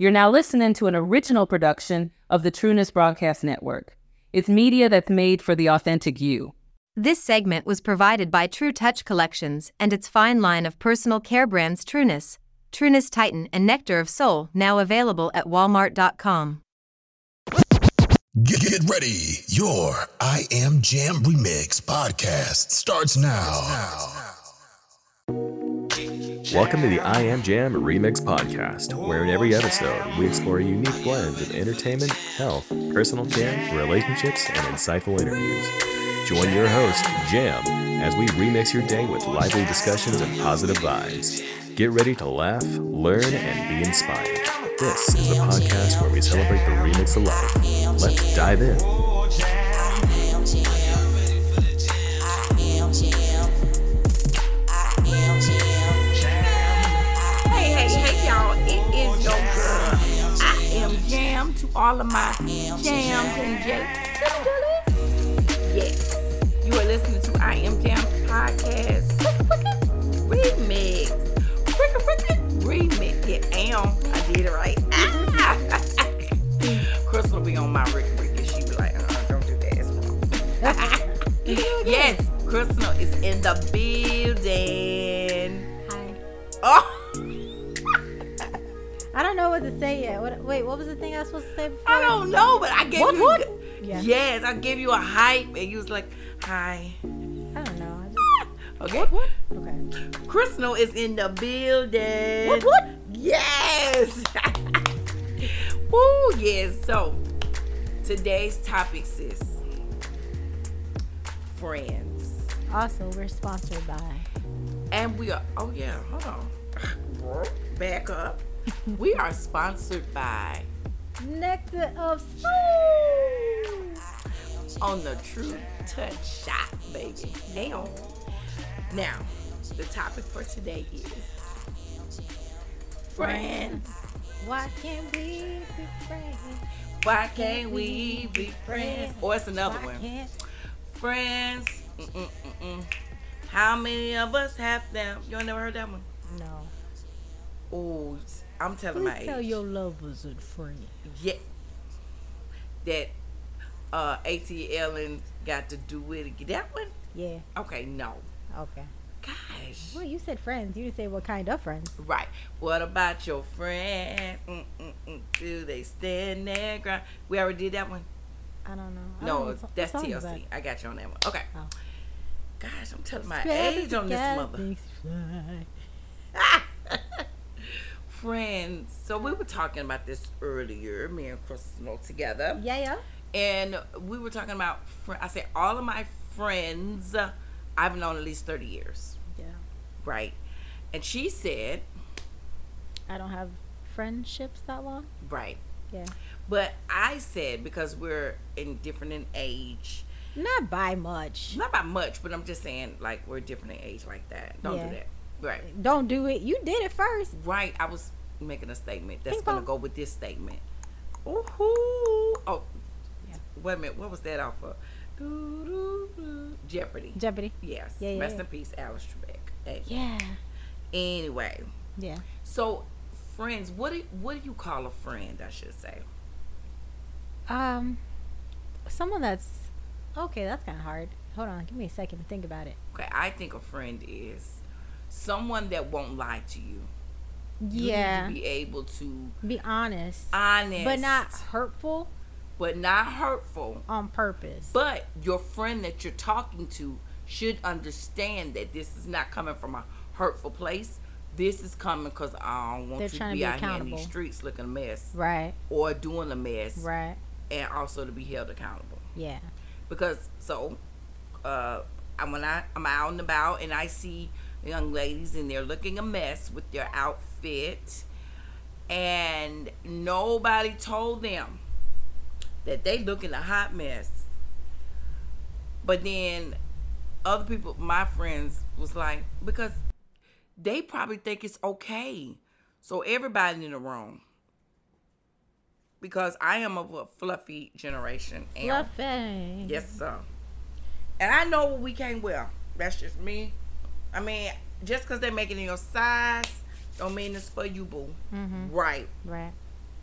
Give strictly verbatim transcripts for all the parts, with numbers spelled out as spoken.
You're now listening to an original production of the Trueness Broadcast Network. It's media that's made for the authentic you. This segment was provided by True Touch Collections and its fine line of personal care brands Trueness, Trueness Titan, and Nectar of Soul, now available at walmart dot com. Get, get ready. Your I Am Jam Remix podcast starts now. Welcome to the I Am Jam Remix podcast, where in every episode we explore a unique blend of entertainment, health, personal care, relationships, and insightful interviews. Join your host, Jam, as we remix your day with lively discussions and positive vibes. Get ready to laugh, learn, and be inspired. This is the podcast where we celebrate the remix of life. Let's dive in. Hey, hey, hey, y'all. It is your girl, I Am Jam, to all of my jams and jakes. Yes, you are listening to I Am Jam podcast remix. Remix. Yeah, am. I did it right. Crystal will be on my Rick Rick and she be like, uh, don't do that. It's wrong. Yes, Crystal is in the building. Hi. Oh. I don't know what to say yet. What, wait, what was the thing I was supposed to say before? I don't know, but I gave what, you. What? A, yeah. Yes, I gave you a hype, and you was like, "Hi." I don't know. I just... Okay. What? What? Okay. Crystal is in the building. What? What? Yes. Woo, yes. So today's topic is friends, Also, we're sponsored by. and we are. Oh yeah, hold on. Back up. We are sponsored by Nectar of Soul. on the True Touch Shop, baby. Damn. Now, the topic for today is friends. Why can't we be friends? Why can't we be friends? Or it's another Why one. can't... Friends. Mm-mm-mm-mm. How many of us have them? You ain't never heard that one? No. Oh, I'm telling Please my tell age. your lovers and friends. Yeah. That uh, A T Ellen got to do it again. That one? Yeah. Okay, no. Okay. Gosh. Well, you said friends. You didn't say what kind of friends. Right. What about your friend? Mm-mm-mm. Do they stand their ground? We already did that one? I don't know. I don't know No, what so- that's what song T L is that? C. I got you on that one. Okay. Oh. Gosh, I'm telling my Spread age on this together, mother. makes you fly. Friends. So we were talking about this earlier, me and Crystal together. Yeah, yeah. And we were talking about, fr- I said, all of my friends uh, I've known at least thirty years. Yeah. Right. And she said, I don't have friendships that long. right. Yeah. But I said, because we're in different in age, Not by much. not by much, but I'm just saying, like, we're different in age like that. Don't Yeah. do that. Right. Don't do it. You did it first. Right. I was making a statement that's Ping going to pong. go with this statement. Ooh. Oh, Yeah. wait a minute. What was that off of? Doo-doo-doo. Jeopardy. Jeopardy. Yes. Yeah, yeah, Rest yeah. in peace, Alice Trebek. Hey. Yeah. Anyway, Yeah. so friends, what do what do you call a friend? I should say. Um, someone that's okay. That's kind of hard. Hold on. Give me a second to think about it. Okay, I think a friend is someone that won't lie to you. You Yeah. need to be able to Be honest, honest, but not hurtful but not hurtful. on purpose. But your friend that you're talking to should understand that this is not coming from a hurtful place. This is coming because I don't want They're you to trying to be, be out here in accountable. these streets looking a mess Right. or doing a mess, Right. and also to be held accountable. Yeah. Because so uh I'm when I, I'm out and about and I see young ladies and they're looking a mess with their outfit, and nobody told them that they looking a hot mess. But then other people, my friends, was like, because they probably think it's okay. So everybody in the room. Because I am of a fluffy generation. and- Fluffy. Yes, sir. And I know what we can't wear. That's just me. I mean, just because they make it in your size, don't mean it's for you, boo. Mm-hmm. Right. Right.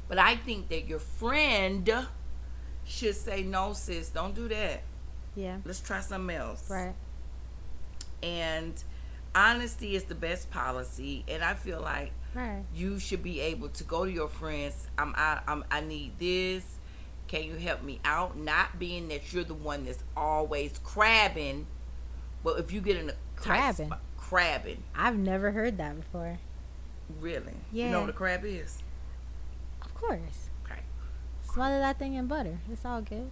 But I think that your friend should say, no, sis, don't do that. Yeah. Let's try something else. Right. And honesty is the best policy. And I feel like Right. you should be able to go to your friends. I'm, I, I'm, I need this. Can you help me out? Not being that you're the one that's always crabbing. But if you get in a tight Crabbing? spot, crabbing. I've never heard that before. Really? Yeah. You know what a crab is? Of course. Okay. Smother that thing in butter. It's all good.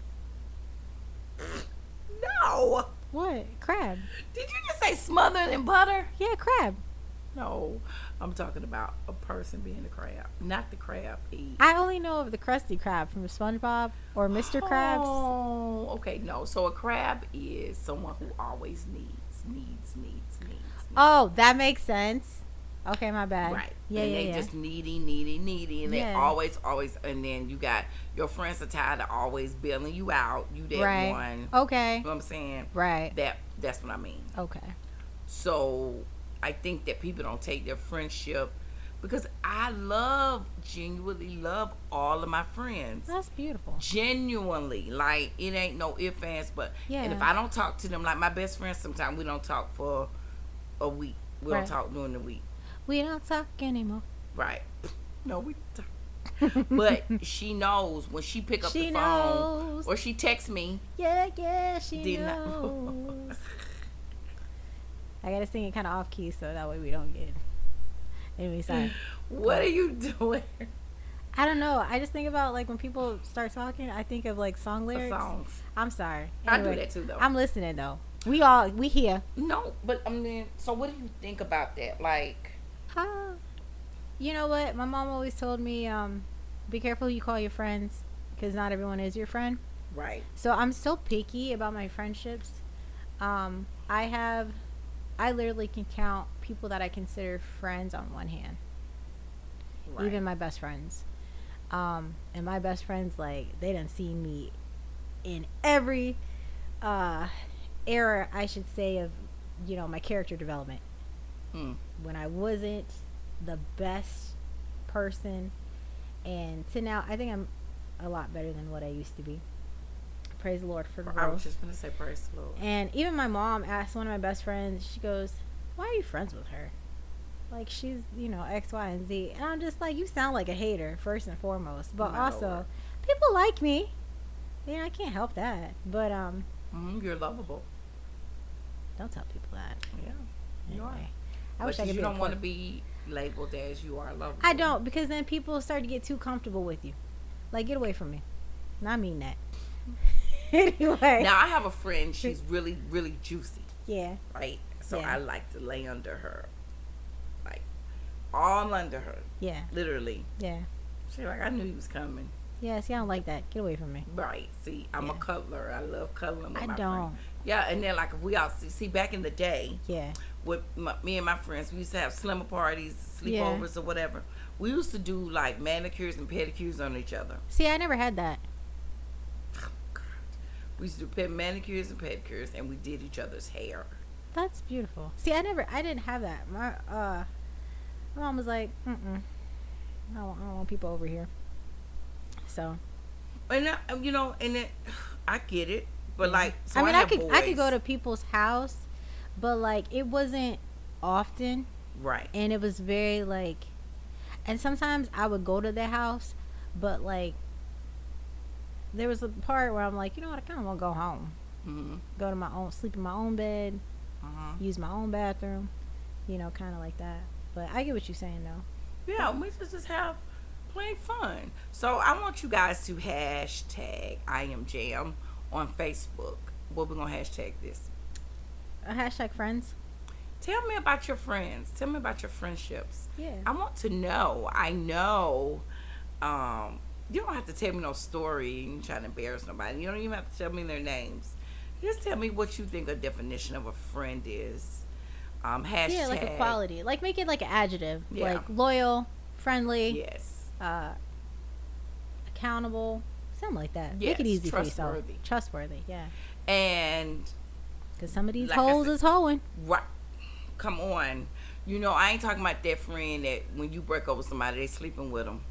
No. What? Crab. Did you just say smothered in butter? Yeah, crab. No. I'm talking about a person being a crab, not the crab eat. I only know of the Krusty Krab from SpongeBob or Mister Krabs. Oh, okay. No. So a crab is someone who always needs, needs, needs, needs. needs. Oh, that makes sense. Okay, my bad. Right. Yeah, and yeah, they yeah. just needy, needy, needy. And they Yeah. always, always, and then you got your friends are tired of always bailing you out. You that Right. one. Okay. You know what I'm saying? Right. That That's what I mean. Okay. So I think that people don't take their friendship, because I love, genuinely love all of my friends. That's beautiful. Genuinely. Like, it ain't no ifs, ands, but. Yeah. And if I don't talk to them, like my best friends, sometimes we don't talk for a week. We Right. don't talk during the week. We don't talk anymore. Right. No, we don't. But she knows when she pick up She the phone knows. or she texts me. Yeah, yeah, she Did not- knows. I gotta sing it kind of off key so that way we don't get. Anyway, sorry. What are you doing? I don't know. I just think about like when people start talking, I think of like song The lyrics. songs. I'm sorry. I do Anyway, that too, though. I'm listening though. We all we here. No, but I mean, so what do you think about that? Like, Uh, you know what? My mom always told me, um, be careful who you call your friends, because not everyone is your friend. right. So I'm so picky about my friendships. Um, I have, I literally can count people that I consider friends on one hand. Right. Even my best friends. Um, and my best friends, like, they done seen me in every uh, era, I should say, of, you know, my character development. Hmm. When I wasn't the best person, and to now, I think I'm a lot better than what I used to be. Praise the Lord for I was growth. just gonna say praise the Lord. And even my mom asked one of my best friends, she goes, why are you friends with her? Like, she's, you know, X, Y, and Z. And I'm just like, you sound like a hater, first and foremost. But My also, Lord. people like me. Yeah, I can't help that. But, um, Mm, you're lovable. don't tell people that. Yeah, you are. Anyway, I But wish I could you be don't want to important. be labeled as you are lovable. I don't, because then people start to get too comfortable with you. Like, get away from me. And I mean that. Anyway. Now I have a friend. She's really, really juicy, Yeah. right? So Yeah. I like to lay under her, like all under her, Yeah. literally. Yeah. She's like, I knew he was coming. Yeah, see, I don't like that. Get away from me. Right. See, I'm a Yeah. cuddler. I love cuddling with I my don't. friends. Yeah, and then like if we all see, see back in the day Yeah. with my, me and my friends, we used to have slumber parties, Yeah. sleepovers or whatever. We used to do like manicures and pedicures on each other. See, I never had that. We used to do ped- manicures and pedicures, and we did each other's hair. That's beautiful. See, I never, I didn't have that. My, uh, my mom was like, mm mm. I don't, I don't want people over here. So, And I, you know, and it, I get it, but like, so I mean, I, have could, I could boys. go to people's house, but like, it wasn't often. right. And it was very like, and sometimes I would go to their house, but like, there was a part where I'm like, you know what, I kind of want to go home. Mm-hmm. Go to my own, sleep in my own bed, Uh-huh. use my own bathroom, you know, kind of like that. But I get what you're saying though. Yeah, we just just have plain fun. So I want you guys to hashtag I am Jam on Facebook. What we gonna hashtag this? A hashtag friends. Tell me about your friends. Tell me about your friendships. Yeah. I want to know. I know. Um, you don't have to tell me no story and trying to embarrass nobody. You don't even have to tell me their names. Just tell me what you think a definition of a friend is. Um, hashtag. Yeah, like a quality. Like make it like an adjective. Yeah. Like loyal, friendly, Yes. uh, accountable, something like that. Yes, make it easy for trustworthy. yourself. Trustworthy, yeah. And Because some of these Like I hoes said- is hoeing. right, come on. You know, I ain't talking about that friend that when you break up with somebody, they sleeping with them.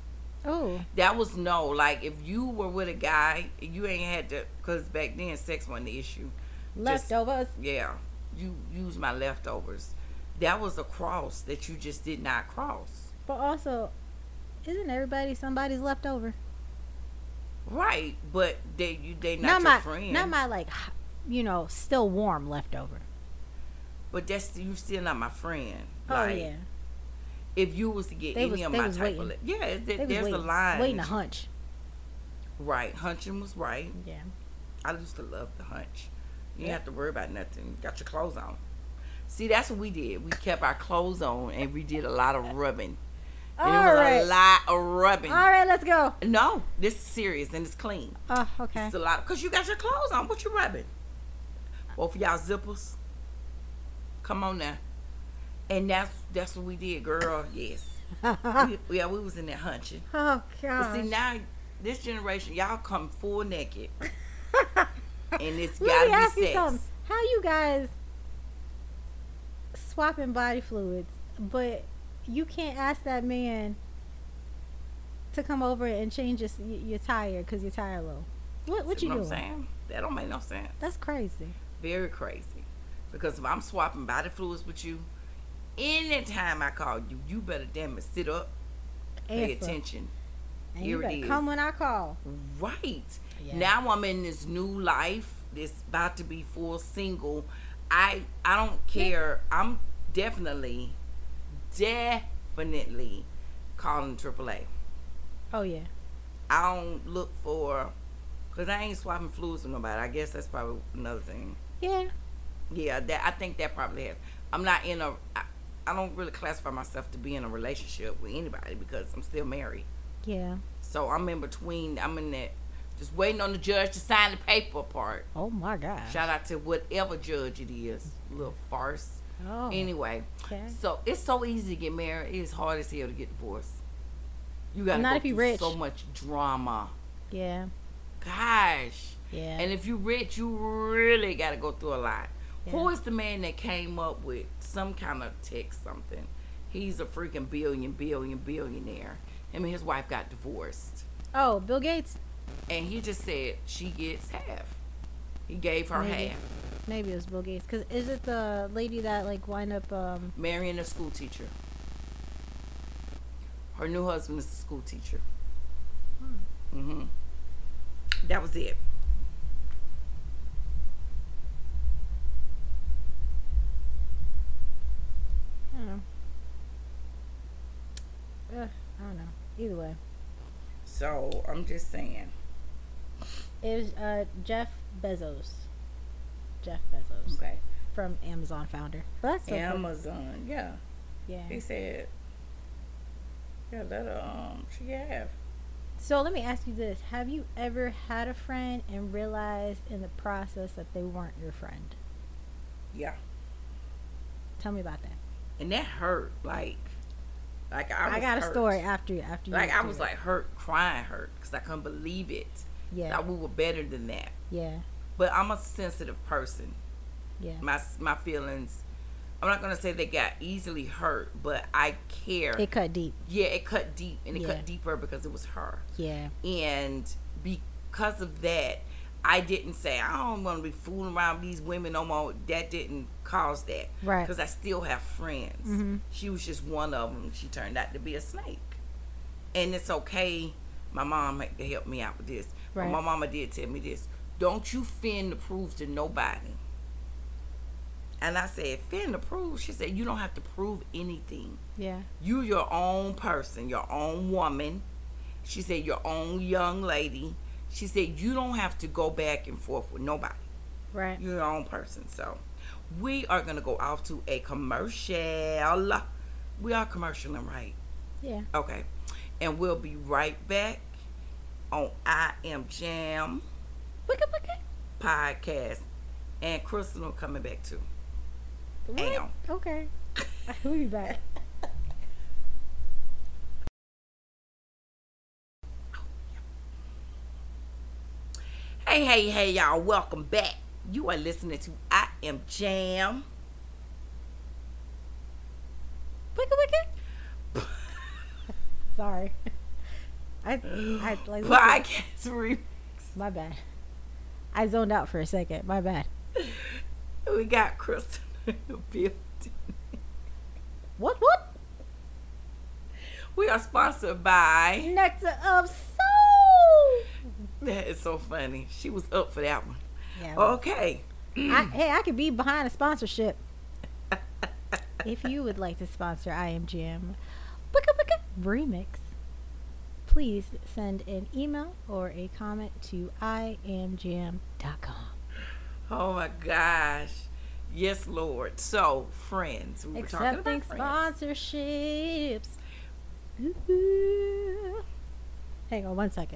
Oh. That was no. Like, if you were with a guy, you ain't had to, because back then sex wasn't the issue. Just- Leftovers. yeah. You use my leftovers. That was a cross that you just did not cross. But also, isn't everybody somebody's leftover? Right. But they you they not, Not your my, friend. not my like, you know, still warm leftover. But that's you still not my friend. Oh Like, yeah, if you was to get They any was- of they my was type waiting. of li- yeah, th- they was there's waiting, a line. waiting that to you- hunch. Right, hunching was right. Yeah. I used to love the hunch. You Yeah. didn't have to worry about nothing. You got your clothes on. See, that's what we did. We kept our clothes on and we did a lot of rubbing. And All it was right. a lot of rubbing. All right, let's go. No, this is serious and it's clean. Oh, okay. It's a lot because you got your clothes on. What you rubbing? Both of y'all zippers. Come on now. And that's that's what we did, girl. Yes. we, yeah, we was in there hunching. Oh But God. see now, this generation, y'all come full naked, and it's Let me gotta ask be you sex. something. How you guys swapping body fluids, but you can't ask that man to come over and change your your tire because your tire low? What what See you what doing? I'm saying? That don't make no sense. That's crazy. Very crazy. Because if I'm swapping body fluids with you, anytime I call you, you better damn it sit up, pay Answer. attention. And Here you it better is. come when I call. Right. Yeah. Now I'm in this new life. This about to be full single. I I don't care. I'm definitely, definitely calling triple A. Oh yeah. I don't look for, cause I ain't swapping fluids with nobody. I guess that's probably another thing. Yeah. Yeah, that I think that probably has. I'm not in a. I, I don't really classify myself to be in a relationship with anybody because I'm still married. Yeah. So I'm in between. I'm in that, just waiting on the judge to sign the paper part. Oh my God. Shout out to whatever judge it is. Little farce. Oh. Anyway, Okay. so it's so easy to get married. It's hard as hell to get divorced. You gotta Not go if you through rich. so much drama. Yeah. Gosh. Yeah. And if you rich, you really gotta go through a lot. Yeah. Who is the man that came up with some kind of text something? He's a freaking billion, billion, billionaire. Him and his wife got divorced. Oh, Bill Gates. And he just said she gets half. He gave her Maybe. half. Maybe it was Bill Gates. Cause is it the lady that like wind up? Um. Marrying a school teacher. Her new husband is a school teacher. Mm-hmm. That was it. I don't know. Ugh, I don't know. Either way, So I'm just saying. it was uh, Jeff Bezos. Jeff Bezos Okay. from Amazon founder. But that's so cool. Amazon. Yeah. Yeah. He said. Yeah, let her, um, she have. So let me ask you this: have you ever had a friend and realized in the process that they weren't your friend? Yeah. Tell me about that. And that hurt. Like, like I was I got a hurt. story after after you. Like, went I through was it. like hurt, crying hurt. Because I couldn't believe it. yeah, That we were better than that. yeah, But I'm a sensitive person. yeah, My my feelings, I'm not going to say they got easily hurt, but I care. it cut deep. Yeah, it cut deep. And it Yeah. cut deeper because it was her. Yeah, And because of that, I didn't say, I don't want to be fooling around with these women no more. That didn't cause that. Right. Because I still have friends. Mhm. She was just one of them. She turned out to be a snake. And it's okay. My mom had to help me out with this. Right. But my mama did tell me this. Don't you fin to prove to nobody. And I said, fin to prove? She said, you don't have to prove anything. yeah, You your own person, your own woman. She said, your own young lady. She said, you don't have to go back and forth with nobody. right. You're your own person. So we are going to go off to a commercial. We are commercialing, right? Yeah. Okay. And we'll be right back on I Am Jam Wicka wicka. podcast. And Crystal coming back too. What? Am. Okay. We'll be back. Hey, hey, hey, y'all. Welcome back. You are listening to I Am Jam. Wicka wicka. Sorry. I, I like. Podcast remix. My bad. I zoned out for a second. My bad. We got Crystal in the building. What? What? We are sponsored by Nectar of Soul. That is so funny. She was up for that one. Yeah. Okay. I, hey, I could be behind a sponsorship. If you would like to sponsor I Am Jam Wicca Wicca Remix, please send an email or a comment to I am jam dot com. Oh my gosh. Yes, Lord. So, friends. We were talking Accepting about friends. sponsorships. Ooh. Hang on one second.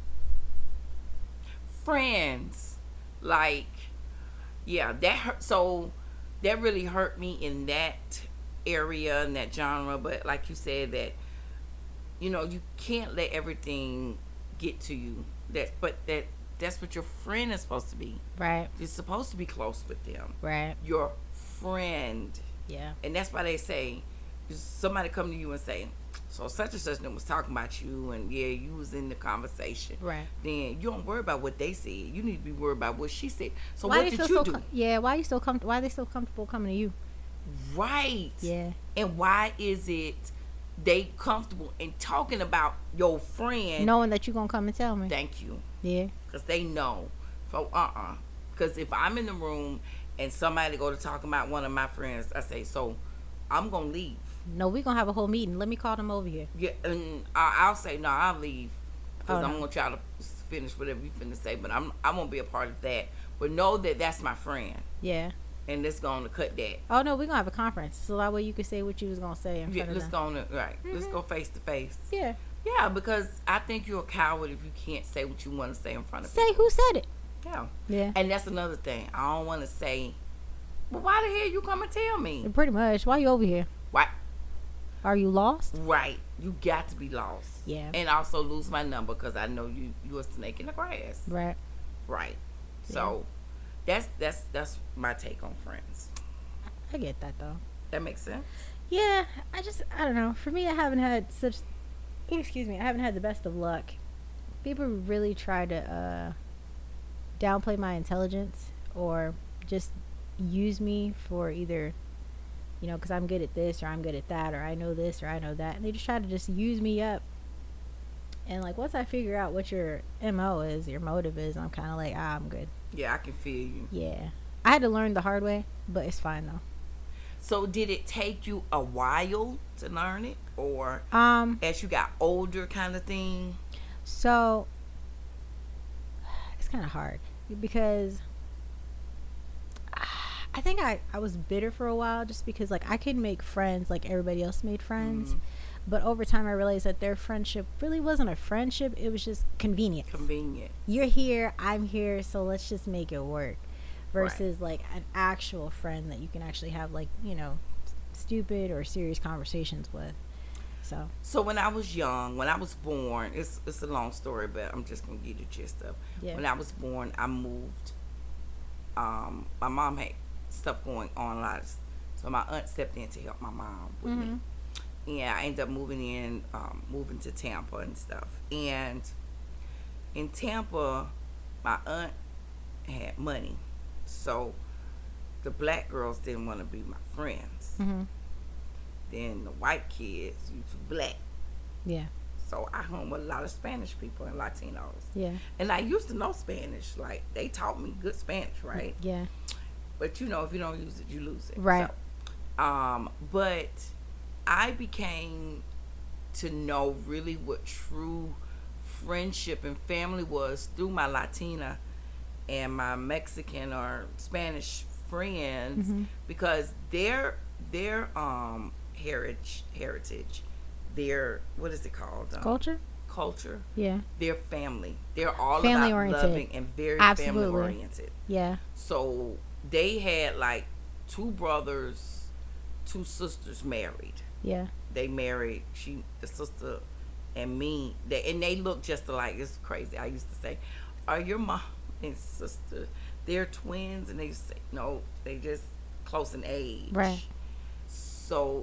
Friends. Like, yeah, that hurt. So, that really hurt me in that area, in that genre. But like you said, that, you know, you can't let everything get to you. That, but that that's what your friend is supposed to be. Right. You're supposed to be close with them. Right. Your friend. Yeah. And that's why they say, if somebody come to you and say, so such and such was talking about you, and yeah, you was in the conversation. Right. Then you don't worry about what they said. You need to be worried about what she said. So Why what they did feel you so do? com- yeah. Why you so com- Why are they so comfortable coming to you? Right. Yeah. And why is it they comfortable in talking about your friend? Knowing that you're gonna come and tell me. Thank you. Yeah. Because they know. So uh-uh. Because if I'm in the room and somebody go to talk about one of my friends, I say, so I'm gonna leave. No, we gonna have a whole meeting. Let me call them over here. Yeah, and I, I'll say no. I'll leave because Oh, I'm no. gonna try to finish whatever you finna say. But I'm I won't be a part of that. But know that that's my friend, Yeah. and let's go on to cut that. Oh no, we gonna have a conference, so that way you can say what you was gonna say in Yeah, front let's of go them. on to, right. Let's go face to face. Yeah. Yeah, because I think you're a coward if you can't say what you want to say in front of Say people. who said it. Yeah. Yeah. And that's another thing. I don't want to say, well, why the hell you come and tell me? Pretty much. Why you over here? Why? Are you lost? Right. You got to be lost. Yeah. And also lose my number because I know you you a snake in the grass. Right. Right. So that's that's that's my take on friends. I get that though. That makes sense. Yeah. I just I don't know. For me, I haven't had such. Excuse me. I haven't had the best of luck. People really try to uh, downplay my intelligence or just use me for either, you know, because I'm good at this or I'm good at that or I know this or I know that. And they just try to just use me up. And, like, once I figure out what your M O is, your motive is, I'm kind of like, ah, I'm good. Yeah, I can feel you. Yeah. I had to learn the hard way, but it's fine, though. So did it take you a while to learn it, or Um, as you got older, kind of thing? so it's kind of hard because I think I, I was bitter for a while just because, like, I couldn't make friends like everybody else made friends. Mhm. But over time, I realized that their friendship really wasn't a friendship. It was just convenience. Convenient. You're here, I'm here, so let's just make it work. Versus, like, an actual friend that you can actually have, like, you know, stupid or serious conversations with. So, So when I was young, when I was born, it's it's a long story, but I'm just gonna give you the gist of. Yeah. When I was born, I moved. Um, my mom had stuff going on a lot, so my aunt stepped in to help my mom with me. And I ended up moving in, um, moving to Tampa and stuff. And in Tampa, my aunt had money, so the black girls didn't want to be my friends. mhm. Then the white kids, you too black. Yeah. So I hung with a lot of Spanish people and Latinos. Yeah. And I used to know Spanish. Like, they taught me good Spanish, right? Yeah. But, you know, if you don't use it, you lose it. Right. So, um, but I became to know really what true friendship and family was through my Latina and my Mexican or Spanish friends, Mhm. because their their um heritage heritage their what is it called um, Culture? culture Yeah. their family, they're all Family about oriented. loving and very Absolutely. family oriented. Yeah. So they had like two brothers, two sisters married. Yeah. They married she the sister and me. They and they look just alike. It's crazy. I used to say, "Are your mom and sister? They're twins?" And they say, "No, they just close in age." Right. So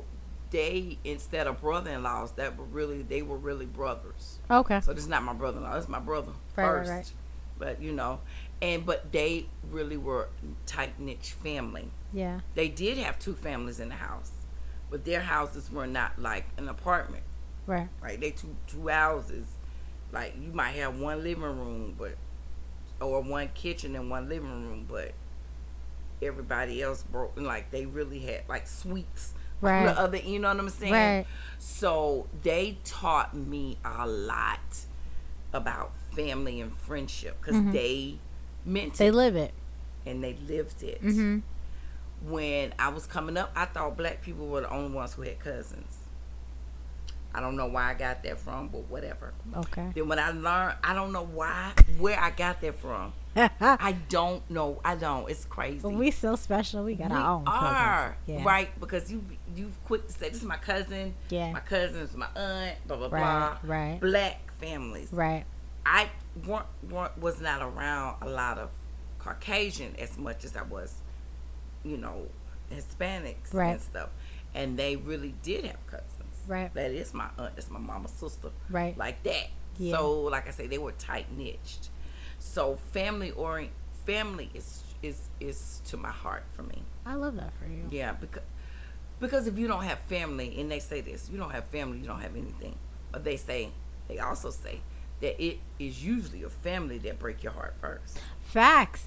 they, instead of brother-in-laws, that were really, they were really brothers. Okay. So this is not my brother-in-law. This is my brother Right, right, first. right. But, you know, and, but they really were tight-knit family. Yeah. They did have two families in the house, but their houses were not like an apartment, Right. right? They two, two houses. Like, you might have one living room, but, or one kitchen and one living room, but everybody else broke, like, they really had, like, suites. Right. The other, you know what I'm saying? Right. So they taught me a lot about family and friendship because Mm-hmm. they meant They it live it. and they lived it. Mm-hmm. When I was coming up, I thought black people were the only ones who had cousins. I don't know where I got that from, but whatever. Okay. Then when I learned, I don't know why, where I got that from. I don't know. I don't. It's crazy. But we so special. We got We our own are, cousins. Yeah. right? Because you you quick to say, this is my cousin, Yeah. my cousin is my aunt, blah, blah, Right, blah. right. Black families. Right. I weren't, weren't, was not around a lot of Caucasian as much as I was, you know, Hispanics Right. and stuff. And they really did have cousins. Right. That is my aunt. That's my mama's sister. Right. Like that. Yeah. So, like I say, they were tight-knit. So, family orient, family is is is to my heart for me. I love that for you. Yeah, because because if you don't have family, and they say this, you don't have family, you don't have anything. But they say, they also say that it is usually your family that break your heart first. Facts.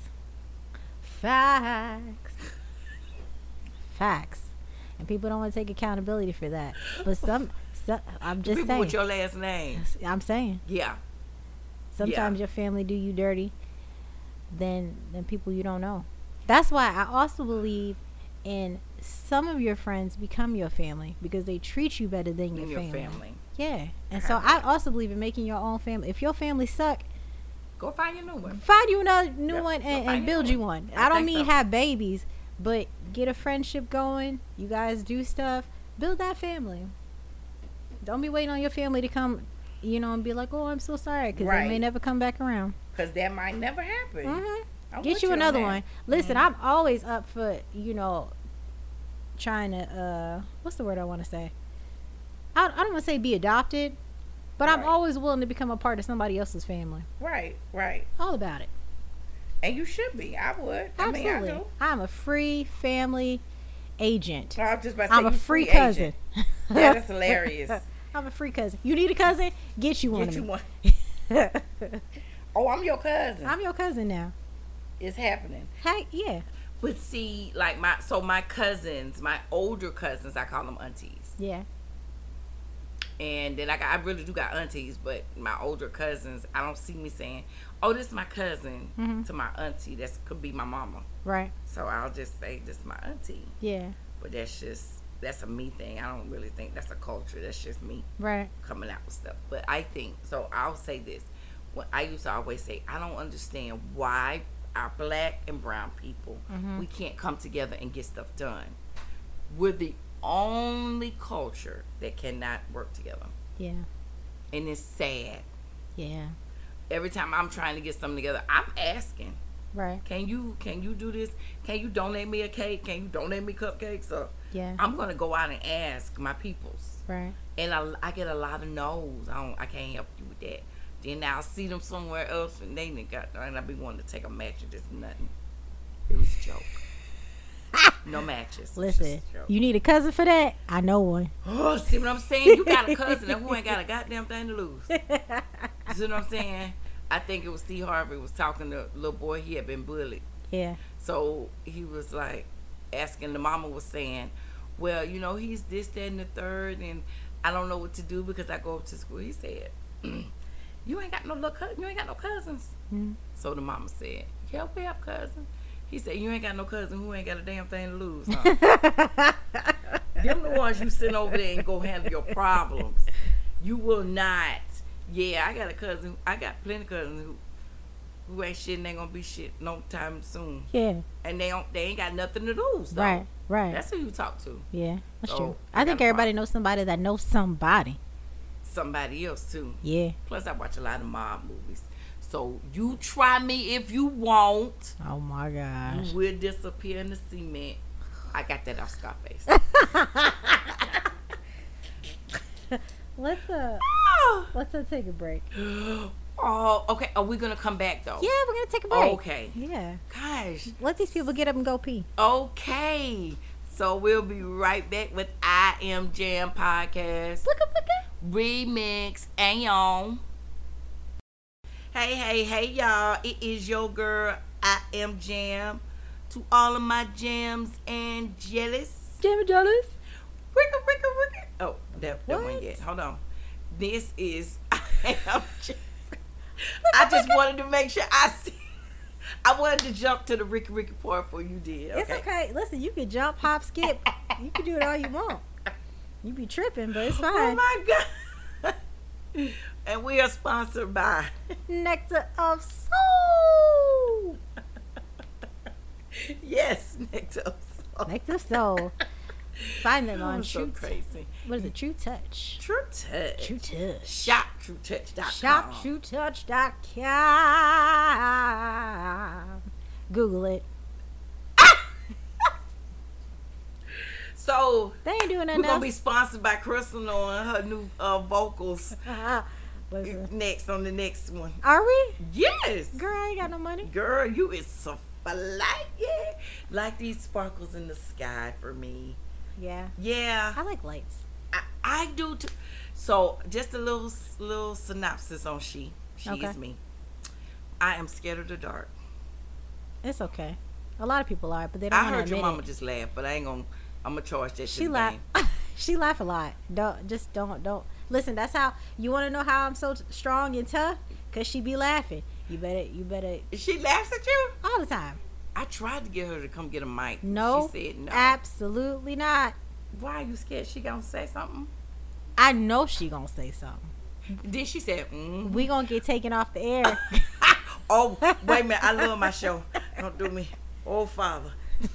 Facts. Facts. And people don't want to take accountability for that. But some, some I'm just People saying. with your last name. I'm saying. Yeah. Sometimes your family do you dirty than than people you don't know. That's why I also believe in some of your friends become your family because they treat you better than your, In your family. family. Yeah. And I so have I that. also believe in making your own family. If your family suck, Go find your new one. find you another new Yep. one Go and, find and your build new you one. one. I I don't think mean so. have babies, but get a friendship going. You guys do stuff. Build that family. Don't be waiting on your family to come, you know, and be like, "Oh, I'm so sorry," because they may Right. never come back around. Because that might never happen. hmm I'm Get with you on another that. one. Listen, Mhm. I'm always up for, you know, trying to, uh, what's the word I want to say? I, I don't want to say be adopted, but I'm Right. always willing to become a part of somebody else's family. Right, right. All about it. And you should be. I would. Absolutely. I mean, I do. I'm a free family agent. I was just about to say, I'm a you free agent. cousin. Yeah, that's hilarious. I'm a free cousin. You need a cousin? Get you one. Get of you me. one. Oh, I'm your cousin. I'm your cousin now. It's happening. Hey, yeah. But see, like my, so my cousins, my older cousins, I call them aunties. Yeah. And then I got, I really do got aunties, but my older cousins, I don't see me saying, "Oh, this is my cousin," Mhm. to my auntie. That could be my mama. Right. So I'll just say, "This is my auntie." Yeah. But that's just, that's a me thing. I don't really think that's a culture. That's just me Right. coming out with stuff. But I think, so I'll say this. What I used to always say, I don't understand why our black and brown people, Mhm. we can't come together and get stuff done. We're the only culture that cannot work together. Yeah. And it's sad. Yeah. Every time I'm trying to get something together, I'm asking, Right. can you can you do this? Can you donate me a cake? Can you donate me cupcakes? Or Yeah. I'm gonna go out and ask my peoples. Right. And I, I get a lot of no's. I don't I can't help you with that. Then I'll see them somewhere else and they ain't got, and I be wanting to take a match and just nothing. It was a joke. No matches. Listen, Just a joke. you need a cousin for that? I know one. Oh, see what I'm saying? You got a cousin who ain't got a goddamn thing to lose. See what I'm saying? I think it was Steve Harvey was talking to a little boy. He had been bullied. Yeah. So he was like asking, the mama was saying, well, you know, he's this, that, and the third, and I don't know what to do because I go up to school. He said, you ain't got no little cousin, you ain't got no cousins. Mhm. So the mama said, yeah, we have cousins. He said, you ain't got no cousin who ain't got a damn thing to lose, huh? Them the ones you send over there and go handle your problems. You will not. Yeah, I got a cousin. I got plenty of cousins who who ain't shit and ain't gonna be shit no time soon. Yeah. And they don't. They ain't got nothing to lose. Though. Right. Right. That's who you talk to. Yeah. That's So, true. I I think got a everybody problem. knows somebody that knows somebody. Somebody else too. Yeah. Plus, I watch a lot of mob movies. So you try me if you want. Oh my gosh. You will disappear in the cement. I got that off Scarface. Let's uh, let's uh, take a break. Oh, okay. Are we gonna come back though? Yeah, we're gonna take a break. Okay. Yeah. Gosh. Let these people get up and go pee. Okay. So we'll be right back with I Am Jam Podcast. Look up, look up. Remix and y'all. Hey, hey, hey, y'all. It is your girl, I Am Jam. To all of my jams and jealous. Jam and jealous. Wicka, wicka, wicka. Oh, that, that one What? yet. Hold on. This is I Am Jam. I just wanted to make sure I see. I wanted to jump to the Ricky Ricky part before you did. Okay? It's okay. Listen, you can jump, hop, skip. You can do it all you want. You be tripping, but it's Oh fine. my God. And we are sponsored by Nectar of Soul. Yes, Nectar of Soul. Nectar of Soul. Find them on I'm so True. crazy. What is it? True Touch. True Touch. True Touch. Shop true touch dot com. shop true touch dot com. Google it. So They ain't doing we're nothing gonna else. be sponsored by Crystal and her new uh, vocals Listen. next on the next one. Are we? Yes, Girl, I ain't got no money. girl, you is so fly, yeah, like these sparkles in the sky for me. Yeah. Yeah, I like lights. I, I do too. So just a little little synopsis on she. She Okay. is me. I am scared of the dark. It's okay. A lot of people are, but they don't I want to heard your admit mama it. just laugh, but I ain't gonna. I'm gonna charge that She shit laugh. game. She laugh a lot. Don't just don't don't listen. That's how you want to know how I'm so t- strong and tough. Cause she be laughing. You better you better She laughs at you. all the time. I tried to get her to come get a mic. No, She said no. absolutely not. Why are you scared? She gonna say something? I know she gonna say something. Then she said, mm. We gonna get taken off the air. Oh, wait a minute. I love my show. Don't do me. Oh, Father.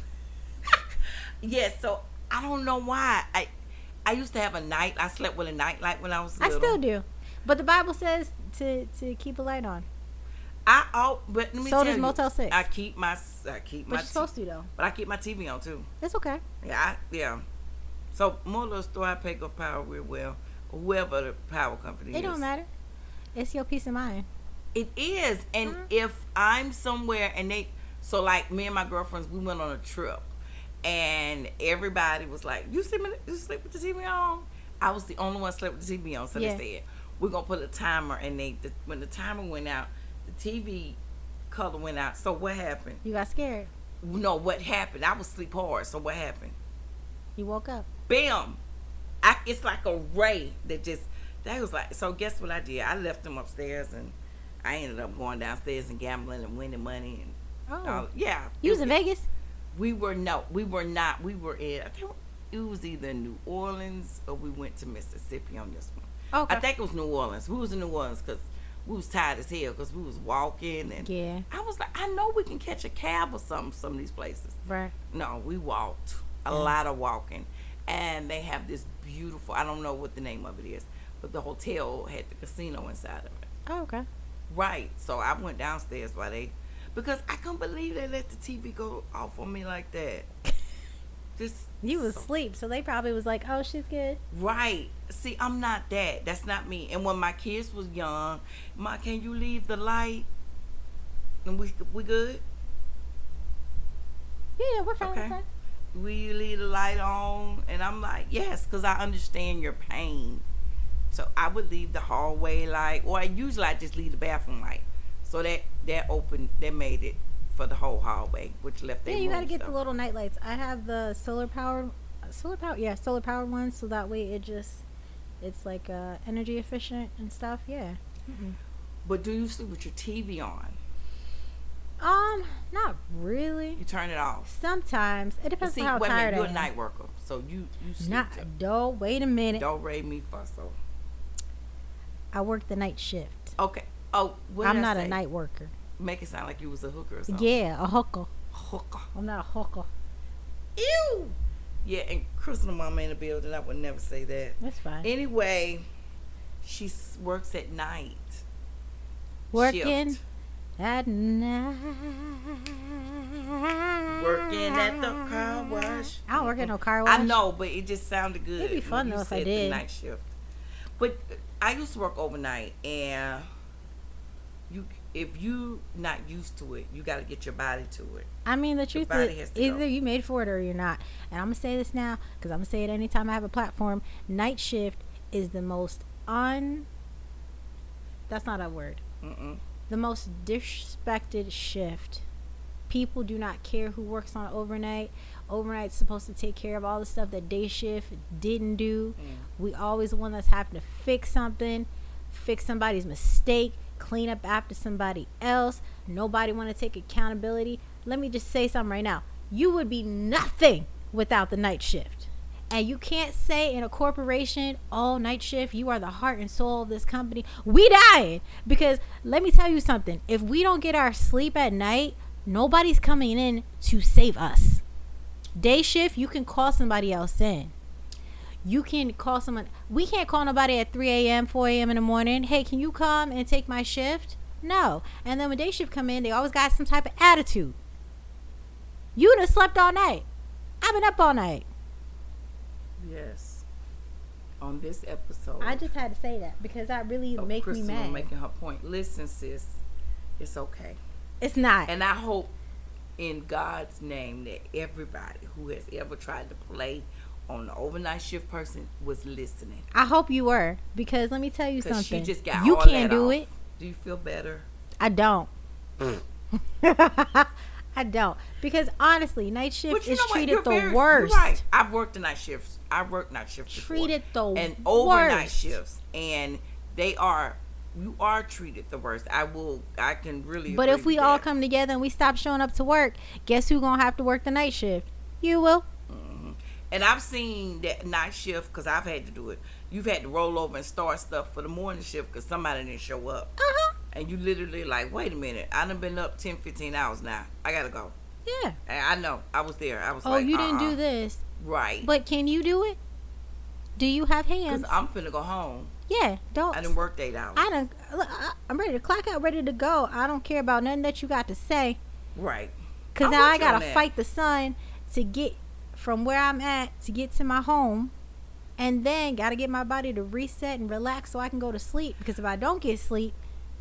Yes, so I don't know why. I I used to have a night. I slept with a nightlight when I was I little. still do, but the Bible says to to keep a light on. I oh, but let me So tell does you, Motel six. I keep my I keep But my you're supposed to though. but I keep my T V on too. It's okay. Yeah, I, yeah. So more little store I pay Gulf Power real well, or whoever the power company It is. don't matter. It's your peace of mind. It is, and Mm-hmm. if I'm somewhere and they, so like me and my girlfriends, we went on a trip, and everybody was like, "You sleep, you sleep with the T V on?" I was the only one slept with the T V on, so Yeah. they said we're gonna put a timer, and they the, when the timer went out, the T V color went out. So what happened? You got scared. No, what happened? I was sleep hard. So what happened? You woke up. Bam! I, it's like a ray that just that was like. So guess what I did? I left them upstairs, and I ended up going downstairs and gambling and winning money and Oh, all, yeah. you was It- in Vegas. We were no, we were not. We were in. I think it was either New Orleans or we went to Mississippi on this one. Okay. I think it was New Orleans. We was in New Orleans because we was tired as hell because we was walking and Yeah. I was like, I know we can catch a cab or something. Some of these places. Right. No, we walked a lot of walking, and they have this beautiful. I don't know what the name of it is, but the hotel had the casino inside of it. Oh, okay. Right. So I went downstairs while they, because I couldn't believe they let the T V go off on me like that. Just You was so- asleep, so they probably was like, "Oh, she's good." right. See, I'm not that. That's not me. And when my kids was young, Ma, can you leave the light? And we we good? Yeah, we're fine. Okay. We're fine. Will you leave the light on? And I'm like, yes, because I understand your pain. So I would leave the hallway light, or I usually I just leave the bathroom light. So that that opened, that made it for the whole hallway, which left Yeah, their you got to room get stuff. the little night lights. I have the solar powered, solar power. Yeah, solar powered ones, so that way it just, it's like uh, energy efficient and stuff. Yeah. Mm-mm. But do you sleep with your T V on? Um, not really. You turn it off. Sometimes it But depends see, on how wait a tired minute, you're I a am. night worker, so you you sleep. Not. till- Don't wait a minute. Don't rate me for so. I work the night shift. Okay. Oh, what did I'm I not say? a night worker. Make it sound like you was a hooker or something. Yeah, a hooker. Hooker. I'm not a hooker. Ew. Yeah, and Crystal mama in the building. I would never say that. That's fine. Anyway, she s- works at night. Working Shift. at night. Working at the car wash. I don't work at no car wash. I know, but it just sounded good. It'd be when fun, you though, if I said the did. night shift. But I used to work overnight, and you, if you not used to it, you got to get your body to it. I mean, the truth body has is, to either go. you made for it or you're not. And I'm going to say this now because I'm going to say it anytime I have a platform. Night shift is the most un... That's not a word. Mm-mm. The most disrespected shift. People do not care who works on overnight. Overnight's supposed to take care of all the stuff that day shift didn't do. Mm. We always the one that's having to fix something, fix somebody's mistake, clean up after somebody else. Nobody want to take accountability. Let me just say something right now. You would be nothing without the night shift. And you can't say in a corporation, oh, night shift, you are the heart and soul of this company. We dying. Because let me tell you something. If we don't get our sleep at night, nobody's coming in to save us. Day shift, you can call somebody else in. You can call someone. We can't call nobody at three a.m., four a.m. in the morning. Hey, can you come and take my shift? No. And then when day shift come in, they always got some type of attitude. You done slept all night. I've been up all night. Yes. On this episode, I just had to say that because that really of make Crystal me mad. making her point. Listen, sis, it's okay. It's not. And I hope in God's name that everybody who has ever tried to play on the overnight shift person was listening. I hope you were, because let me tell you Because something. she just got you all can't that do off. it. Do you feel better? I don't. I don't. Because honestly, night shift But you is know what? treated You're the very- worst. You're right. I've worked the night shifts. I've worked night shifts before. Treated the and worst. overnight shifts, and they are. You are treated the worst. I will. I can really. But agree if we with all that. come together and we stop showing up to work, guess who gonna have to work the night shift? You will. And I've seen that night shift because I've had to do it. You've had to roll over and start stuff for the morning shift because somebody didn't show up. Uh-huh. And you literally like, wait a minute. I done been up ten, fifteen hours now. I got to go. Yeah. And I know. I was there. I was Oh, like, you didn't uh-uh. do this. Right. But can you do it? Do you have hands? Because I'm finna go home. Yeah. Don't. I didn't work eight hours. I done. look, I- I'm ready to clock out, ready to go. I don't care about nothing that you got to say. Right. Because I'm now with I you got on to that. fight the sun to get from where I'm at to get to my home. And then got to get my body to reset and relax so I can go to sleep. Because if I don't get sleep,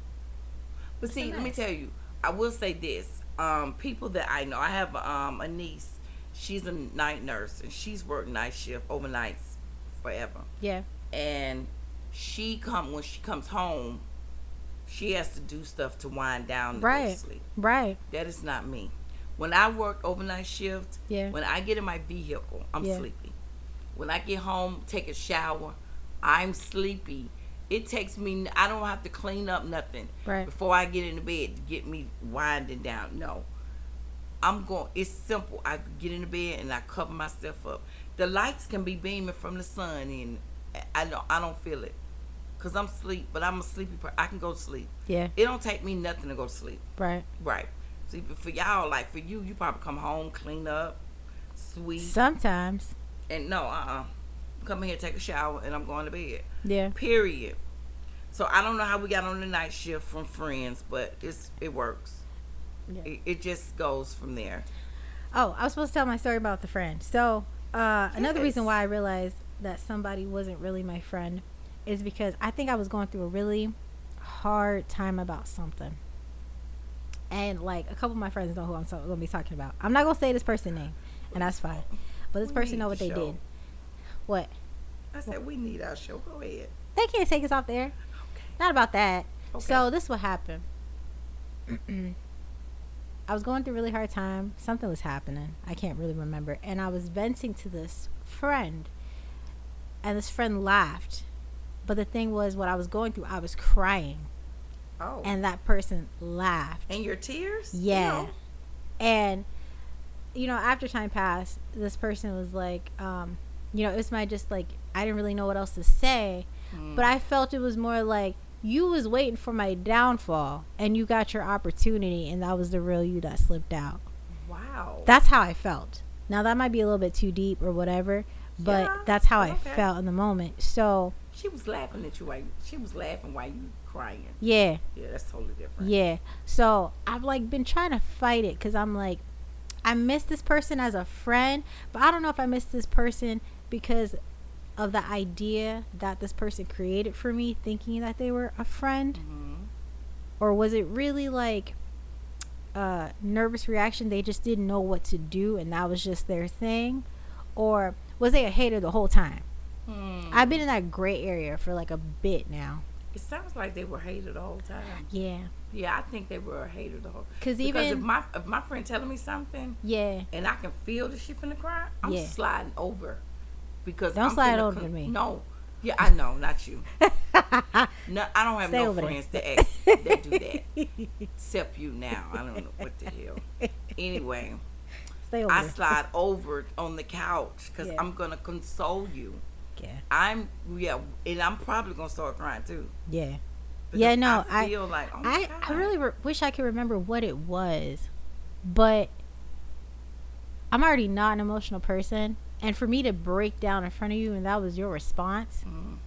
But see, a let me mess. tell you, I will say this. Um, people that I know, I have um, a niece. She's a night nurse, and she's worked night shift overnights forever. yeah. And she come when she comes home, she has to do stuff to wind down and go to Right. sleep. Right. That is not me. When I work overnight shift, Yeah. when I get in my vehicle, I'm Yeah. sleepy. When I get home, take a shower, I'm sleepy. It takes me, I don't have to clean up nothing Right. before I get into bed to get me winding down. No. I'm going, it's simple. I get in the bed and I cover myself up. The lights can be beaming from the sun and I don't, I don't feel it. Because I'm asleep, but I'm a sleepy person. I can go to sleep. Yeah. It don't take me nothing to go to sleep. Right. Right. See, but for y'all, like for you, you probably come home, clean up, sweet. Sometimes. And no, uh-uh. Come in here, take a shower, and I'm going to bed. Yeah. Period. So I don't know how we got on the night shift from friends, but it's it works. Yeah. It, it just goes from there. Oh, I was supposed to tell my story about the friend. So, uh, another Yes. reason why I realized that somebody wasn't really my friend is because I think I was going through a really hard time about something. And, like, a couple of my friends know who I'm so, going to be talking about. I'm not going to say this person's name, and that's fine. But this We person need know what the they show. did. What? I said, we need our show. Go ahead. They can't take us off there. Not about that. Okay. So this what happened. I was going through a really hard time. Something was happening. I can't really remember. And I was venting to this friend. And this friend laughed. But the thing was, what I was going through, I was crying. Oh. And that person laughed. And your tears? Yeah. Ew. And, you know, after time passed, this person was like, um, you know, it was my just like, I didn't really know what else to say. Mm. But I felt it was more like, you was waiting for my downfall and you got your opportunity and that was the real you that slipped out. Wow. That's how I felt. Now that might be a little bit too deep or whatever, but Yeah, that's how I okay. felt in the moment. So, She was laughing at you. While you she was laughing while you crying. yeah. Yeah, that's totally different. Yeah. So I've like been trying to fight it because I'm like, I miss this person as a friend, but I don't know if I miss this person because of the idea that this person created for me, thinking that they were a friend? Mm-hmm. Or was it really like a nervous reaction? They just didn't know what to do and that was just their thing? Or was they a hater the whole time? Hmm. I've been in that gray area for like a bit now. It sounds like they were hated the whole time. Yeah. Yeah, I think they were a hater the whole time. Cause Because even if my if my friend telling me something yeah, and I can feel that she finna cry, I'm Yeah. sliding over. Because Don't I'm slide finna over con- to me. No. Yeah, I know, not you. No, I don't have Stay no over there. friends that ex- that do that. Except you now. I don't know what the hell. Anyway, stay over I there. slide over on the couch because Yeah. I'm gonna console you. Yeah. I'm yeah, and I'm probably gonna start crying too. Yeah. Because Yeah, no, I I- feel like oh my I, God. I really re- wish I could remember what it was, but I'm already not an emotional person, and for me to break down in front of you and that was your response, Mhm.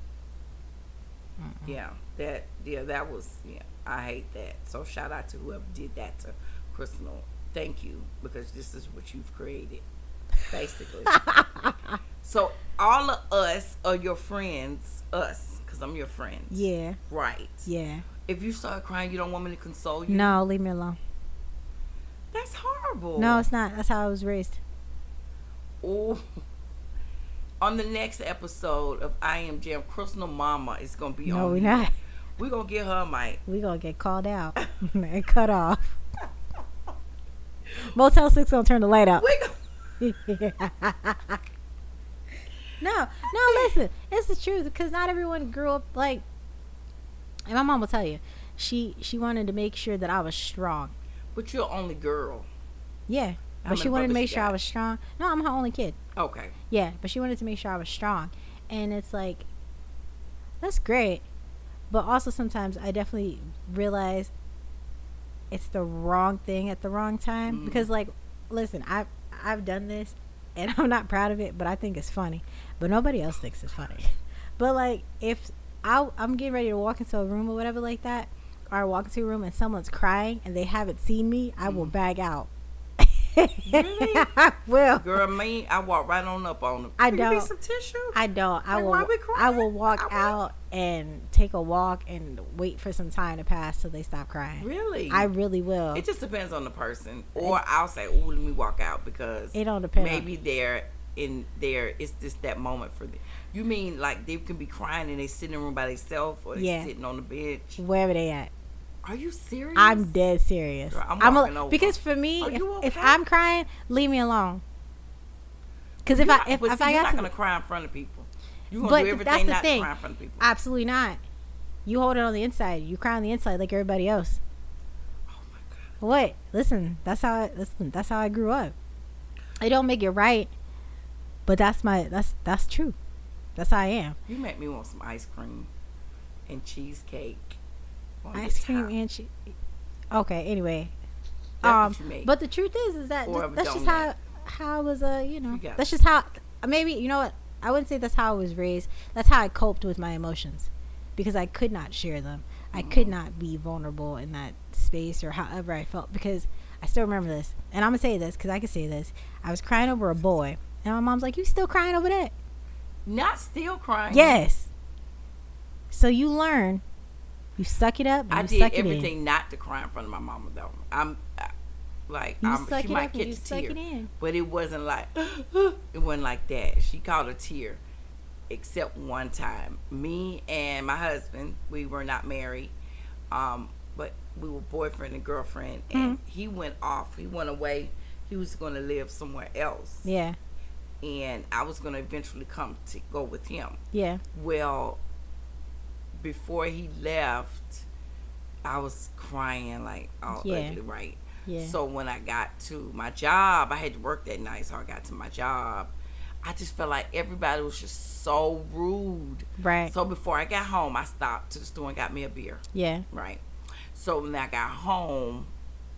Yeah, that yeah, that was yeah. I hate that. So shout out to whoever did that to Crystal. Thank you, because this is what you've created, basically. So all of us are your friends, us, because I'm your friend. yeah, Right. yeah. If you start crying, you don't want me to console you. No, leave me alone. That's horrible. No, it's not. That's how I was raised. Oh. On the next episode of I Am Jam, Crystal Mama is gonna be No, on. we're here. not. We're gonna get her a mic. We gonna get called out and cut off. Motel Six gonna turn the light out. We go- No, no, listen, it's the truth because not everyone grew up like. And my mom will tell you, she she wanted to make sure that I was strong. But you're only girl. Yeah, How but she many wanted to brothers make you sure I got? was strong. No, I'm her only kid. Okay. Yeah, but she wanted to make sure I was strong, and it's like, that's great, but also sometimes I definitely realize it's the wrong thing at the wrong time Mm. because, like, listen, I've I've done this, and I'm not proud of it, but I think it's funny, but nobody else thinks it's funny. But like, if I I'm getting ready to walk into a room or whatever like that, or I walk into a room and someone's crying and they haven't seen me, I will bag out. Really? I will. Girl, me, I walk right on up on them. I Give me don't. some tissue. I don't. I Like, will. why we I will crying? walk I will- out and take a walk and wait for some time to pass till they stop crying. Really? I really will. It just depends on the person. Or I'll say, "Oh, let me walk out," because It don't depend on- Maybe they're in there. It's just that moment for them. You mean like they can be crying and they sit in the room by themselves, or they Yeah. sitting on the bench? Wherever they at. Are you serious? I'm dead serious. Girl, I'm I'm walking a, over. because for me, Are if, you if okay? I'm crying, leave me alone. Because if You're I not- if, but if see, I you're got not to, gonna cry in front of people. You're gonna But do that's everything the not thing. to cry in front of people. absolutely not. You hold it on the inside. You cry on the inside like everybody else. Oh my God. What? Listen, that's how I, listen, that's how I grew up. It don't make it right, but that's my that's that's true. That's how I am. You make me want some ice cream and cheesecake. on the Ice cream top. and she. Okay. Anyway, That's um, what you make. but the truth is, is that Or just- a that's just donut. how how I was. Uh, you know, You got that's it. just how. Maybe you know what? I wouldn't say that's how I was raised. That's how I coped with my emotions, because I could not share them. I Mm-hmm. could not be vulnerable in that space or however I felt, because I still remember this, and I'm gonna say this because I can say this. I was crying over a boy, and my mom's like, "You still crying over that?" Not still crying. Yes. So you learn. You suck it up. And I you did suck it in. everything not to cry in front of my mama though. I'm I, like You I'm, suck she it might up and catch you a suck tear, it in. but it wasn't like it wasn't like that. She caught a tear, except one time. Me and my husband, we were not married, um, but we were boyfriend and girlfriend, and Mm-hmm. he went off. He went away. He was going to live somewhere else, Yeah. and I was going to eventually come to go with him. Yeah. Well, before he left, I was crying like all Yeah. ugly, right? Yeah. So when I got to my job, I had to work that night, so I got to my job. I just felt like everybody was just so rude. Right. So before I got home, I stopped to the store and got me a beer, Yeah. right? So when I got home,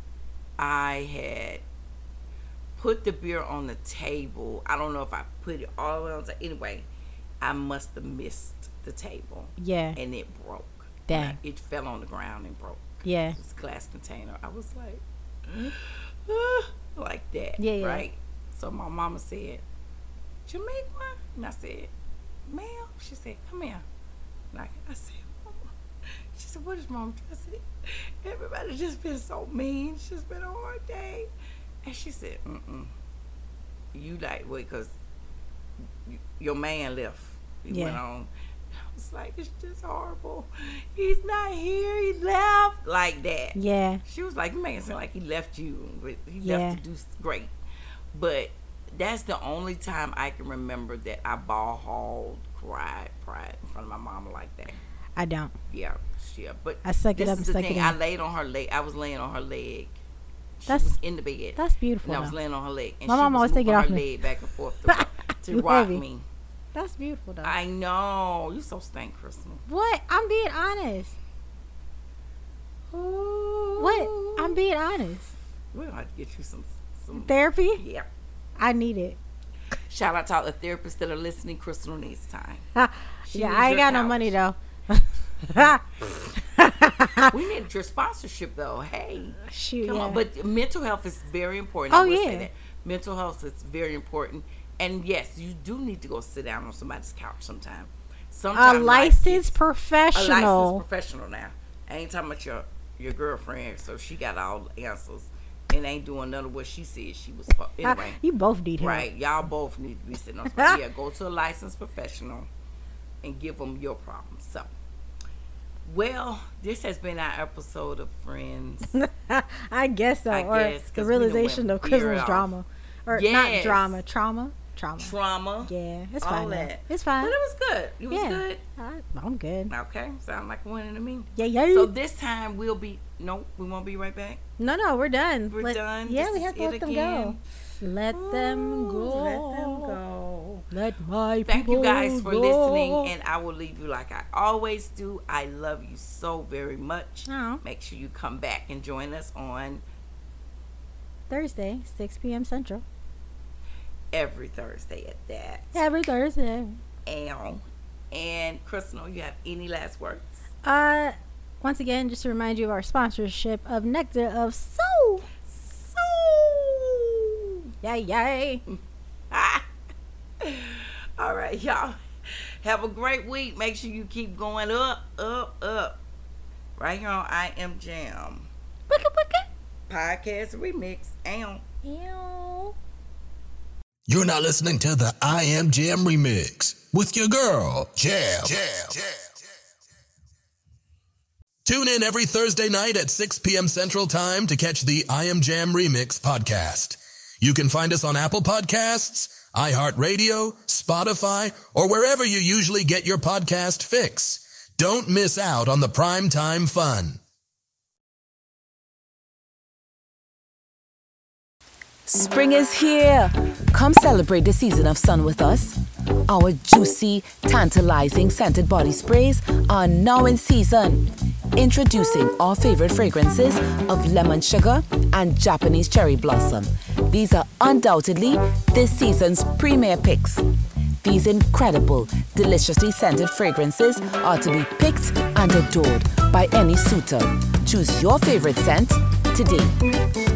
I had put the beer on the table. I don't know if I put it all the way on the anyway. I must have missed the table, Yeah. and it broke. Dang. It fell on the ground and broke. Yeah. This glass container. I was like, like that. Yeah, yeah. Right. So my mama said, "Jamaica," and I said, ma'am. She said, come here. Like I said, Mama. She said, what is Mom? I said, everybody just been so mean. It's just been a hard day. And she said, mm-mm. You like, wait, because your man left. He Yeah. went on. I was like, it's just horrible. He's not here. He left. Like that. Yeah. She was like, you make it seem like he left you. But he Yeah. left to do great. But that's the only time I can remember that I ball hauled, cried, cried in front of my mama like that. I don't. Yeah, yeah. But I suck it this up is and the suck it thing. in. I laid on her leg. I was laying on her leg. She That's- was in the bed. That's beautiful. And I was though. laying on her leg. And My she mom was always take it moving off her me. leg back and forth to, to You rock heavy. me. That's beautiful though. I know. You so stank, Crystal. What? I'm being honest. What? I'm being honest. We're going to have to get you some, some Therapy? Yeah. I need it. Shout out to all the therapists that are listening. Crystal needs time. She yeah, needs I ain't your got no couch. money though. We need your sponsorship though. Hey, Shoot, come yeah. on. But mental health is very important. Oh, I will say yeah. that. Mental health is very important. And yes, you do need to go sit down on somebody's couch sometime. a Sometimes licensed a professional. licensed professional now. I ain't talking about your your girlfriend, so she got all the answers and ain't doing none of what she said she was. fu- Anyway, you both need help. right? Y'all both need to be sitting on. Spot. Yeah, go to a licensed professional and give them your problems. So, well, this has been our episode of Friends. I guess so. I or guess, the 'cause we done realization went of veer Crystal's off. drama. Or Yes. not drama. Trauma. Trauma. Trauma. Yeah, it's all fine. though. that. It's fine. But it was good. It was yeah. good. I, I'm good. Okay, sound like one to me. Yeah, yeah. So this time we'll be no, we won't be right back. no, no, we're done. We're Let- done. Yeah, This we is have to it let them again. go. Let them go. Let them go. Let my Thank you people guys for go. listening, and I will leave you like I always do. I love you so very much. Aw. Make sure you come back and join us on Thursday, six p.m. Central. every Thursday at that. Every Thursday. Ow. And Crystal, you have any last words? Uh, once again, just to remind you of our sponsorship of Nectar of Soul. So, Yay, yay. all right, y'all. Have a great week. Make sure you keep going up, up, up. Right here on I Am Jam Wicka, wicka. Podcast Remix. Ow. Ew. You're not listening to the I Am Jam remix with your girl, Jam. Jam. Jam. Tune in every Thursday night at six p.m. Central Time to catch the I Am Jam Remix podcast. You can find us on Apple Podcasts, iHeartRadio, Spotify, or wherever you usually get your podcast fix. Don't miss out on the prime time fun. Spring is here. Come celebrate the season of sun with us. Our juicy, tantalizing scented body sprays are now in season. Introducing our favorite fragrances of lemon sugar and Japanese cherry blossom. These are undoubtedly this season's premier picks. These incredible, deliciously scented fragrances are to be picked and adored by any suitor. Choose your favorite scent today.